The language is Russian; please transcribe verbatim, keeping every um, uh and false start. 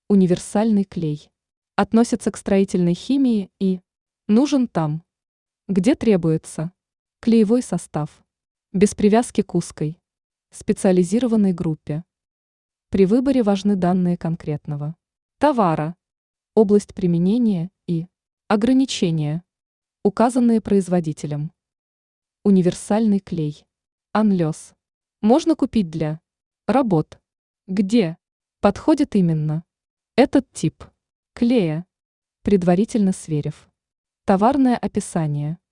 Универсальный клей. Относится к строительной химии и нужен там, где требуется. Клеевой состав. Без привязки к узкой, специализированной группе. При выборе важны данные конкретного товара, область применения и ограничения, указанные производителем. Универсальный клей. Анлес. Можно купить для работ, где подходит именно этот тип клея, предварительно сверив товарное описание.